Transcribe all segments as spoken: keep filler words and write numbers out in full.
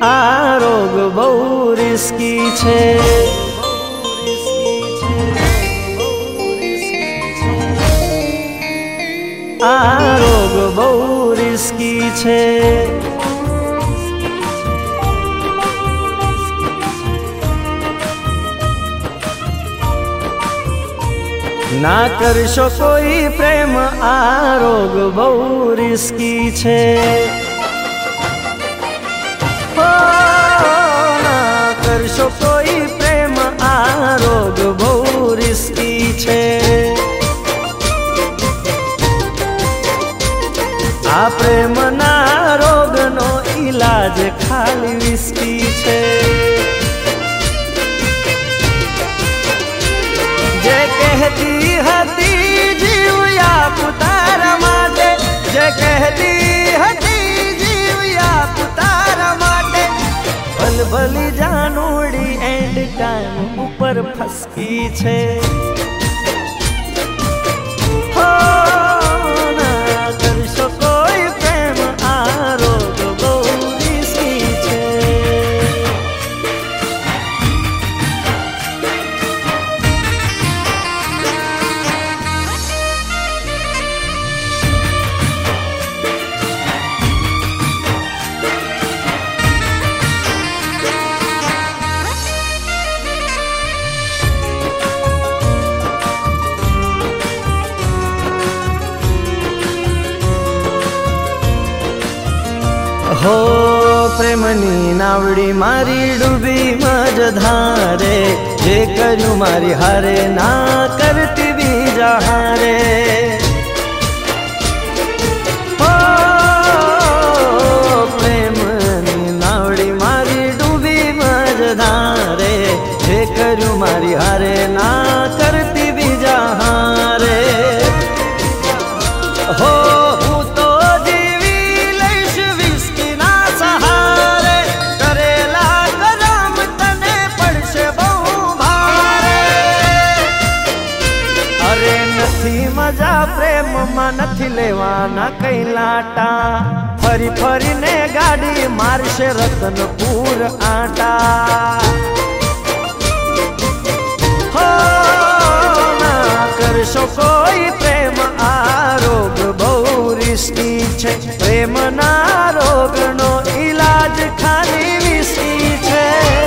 आ रोग बहु रिस्की छे। आ रोग बहु रिस्की छे। ना करशो कोई प्रेम, आ रोग बहु रिस्की छे। हो ना करशो कोई प्रेम, आ रोग बहु रिस्की छे। आ प्रेम ना रोग नो इलाज खाली विस्की छे। जे कहती हती जीवया पुतारा माटे, जे कहती हती जीवया पुतारा माटे, भल भली जानोड़ी एंड टाइम ऊपर फसकी छे। हो ना करशो कोई प्रेम, आ रोग बहु रिस्की छे। हो प्रेमनी नावड़ी मारी डूबी मझधारे, जे कर्यु मारी हारे ना करती बीजा हारे। हो प्रेमनी नावड़ी मारी डूबी मझधारे, जे कर्यु मारी हारे ना करती बीजा हारे। हो मजा प्रेम में नहीं लेवाना कई लाटा, फरी फरी ने गाड़ी मारशे रतनपुर आटा। हो ना करशो कोई प्रेम, आ रोग बहु रिस्की छे। प्रेम ना रोग नो इलाज खाली विस्की छे।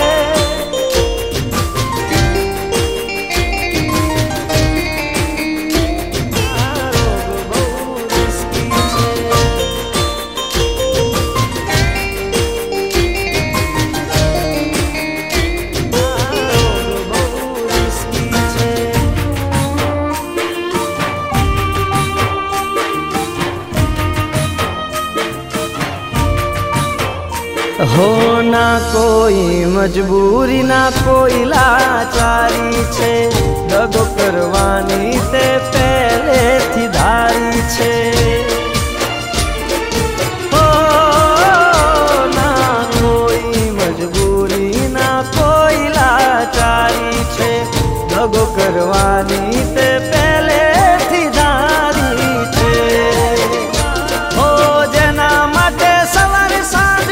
हो ना कोई मजबूरी, ना कोई लाचारी छे, दगो करवानी ते पहले थी धारी छे। हो ना कोई मजबूरी, ना कोई लाचारी छे, दगो करवानी ते पहले थी धारी छे। हो जेना माटे सवार सांझ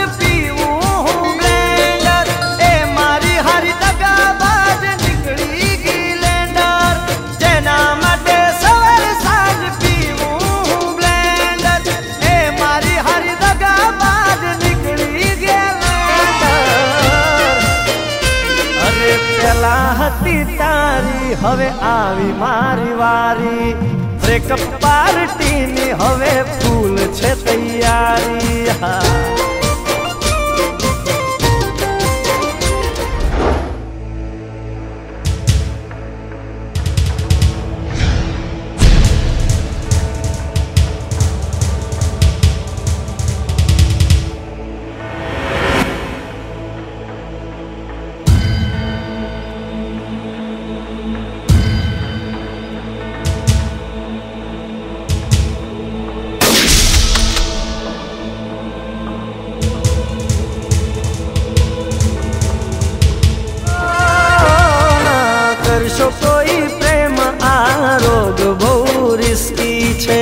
हती तारी, हवे आवी मारी वारी, ब्रेकअप पार्टी नी हवे फूल छे तैयारी। कोई प्रेम, आ रोग बहु रिस्की छे।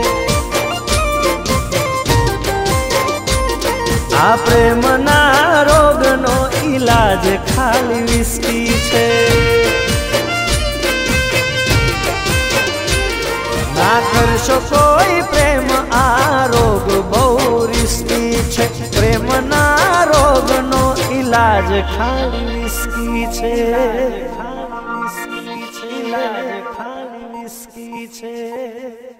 आ प्रेम ना ઈલાજ ખાલી વિસ્કી છે। ના કરશો કોઈ પ્રેમ આ રોગ બહુ રિસ્કી છે। પ્રેમના રોગનો ઈલાજ ખાલી વિસ્કી છે। ઈલાજ ખાલી વિસ્કી છે।